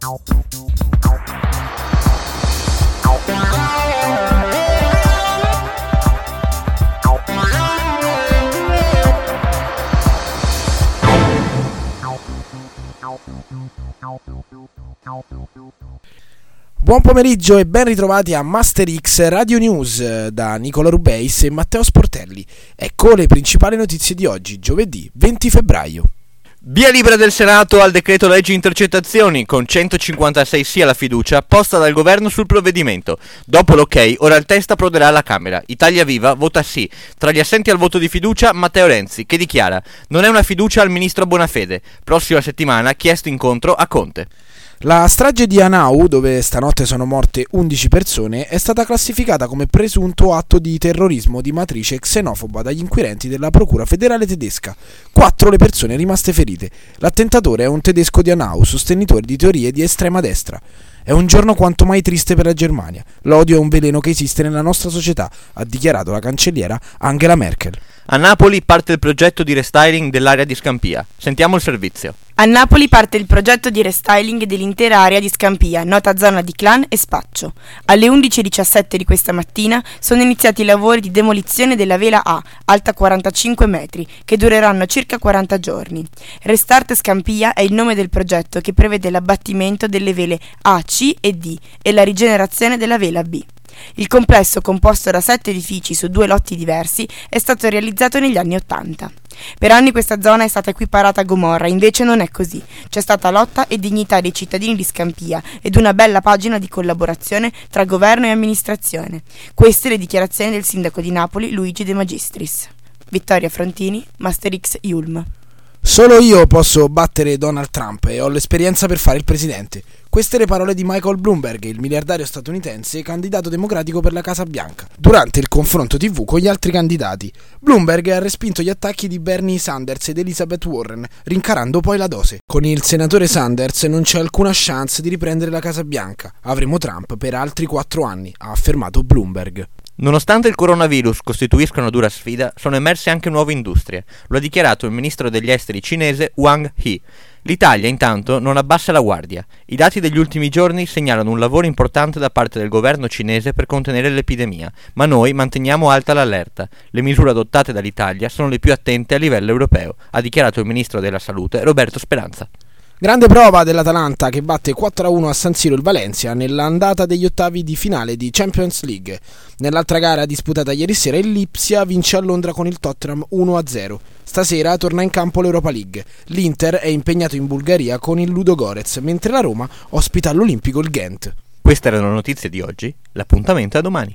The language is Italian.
Buon pomeriggio e ben ritrovati a Master X Radio News da Nicola Rubeis e Matteo Sportelli. Ecco le principali notizie di oggi, giovedì 20 febbraio. Via libera del Senato al decreto legge intercettazioni, con 156 sì alla fiducia posta dal governo sul provvedimento. Dopo l'ok, ora il testo approderà alla Camera. Italia Viva vota sì. Tra gli assenti al voto di fiducia, Matteo Renzi, che dichiara: non è una fiducia al ministro Bonafede. Prossima settimana chiesto incontro a Conte. La strage di Hanau, dove stanotte sono morte 11 persone, è stata classificata come presunto atto di terrorismo di matrice xenofoba dagli inquirenti della Procura federale tedesca. 4 le persone rimaste ferite. L'attentatore è un tedesco di Hanau, sostenitore di teorie di estrema destra. È un giorno quanto mai triste per la Germania. L'odio è un veleno che esiste nella nostra società, ha dichiarato la cancelliera Angela Merkel. A Napoli parte il progetto di restyling dell'area di Scampia. Sentiamo il servizio. A Napoli parte il progetto di restyling dell'intera area di Scampia, nota zona di clan e spaccio. Alle 11:17 di questa mattina sono iniziati i lavori di demolizione della vela A, alta 45 metri, che dureranno circa 40 giorni. Restart Scampia è il nome del progetto che prevede l'abbattimento delle vele A, C e D e la rigenerazione della vela B. Il complesso, composto da 7 edifici su 2 lotti diversi, è stato realizzato negli anni '80. Per anni questa zona è stata equiparata a Gomorra, invece non è così. C'è stata lotta e dignità dei cittadini di Scampia ed una bella pagina di collaborazione tra governo e amministrazione. Queste le dichiarazioni del sindaco di Napoli, Luigi De Magistris. Vittoria Frontini, Master X Ulm. Solo io posso battere Donald Trump e ho l'esperienza per fare il presidente. Queste le parole di Michael Bloomberg, il miliardario statunitense e candidato democratico per la Casa Bianca, durante il confronto TV con gli altri candidati. Bloomberg ha respinto gli attacchi di Bernie Sanders ed Elizabeth Warren, rincarando poi la dose. Con il senatore Sanders non c'è alcuna chance di riprendere la Casa Bianca. Avremo Trump per altri 4 anni, ha affermato Bloomberg. Nonostante il coronavirus costituisca una dura sfida, sono emerse anche nuove industrie. Lo ha dichiarato il ministro degli esteri cinese Wang Yi. L'Italia, intanto, non abbassa la guardia. I dati degli ultimi giorni segnalano un lavoro importante da parte del governo cinese per contenere l'epidemia, ma noi manteniamo alta l'allerta. Le misure adottate dall'Italia sono le più attente a livello europeo, ha dichiarato il ministro della Salute Roberto Speranza. Grande prova dell'Atalanta che batte 4-1 a San Siro il Valencia nell'andata degli ottavi di finale di Champions League. Nell'altra gara disputata ieri sera il Lipsia vince a Londra con il Tottenham 1-0. Stasera torna in campo l'Europa League. L'Inter è impegnato in Bulgaria con il Ludogorets, mentre la Roma ospita all'Olimpico il Ghent. Queste erano le notizie di oggi, l'appuntamento è a domani.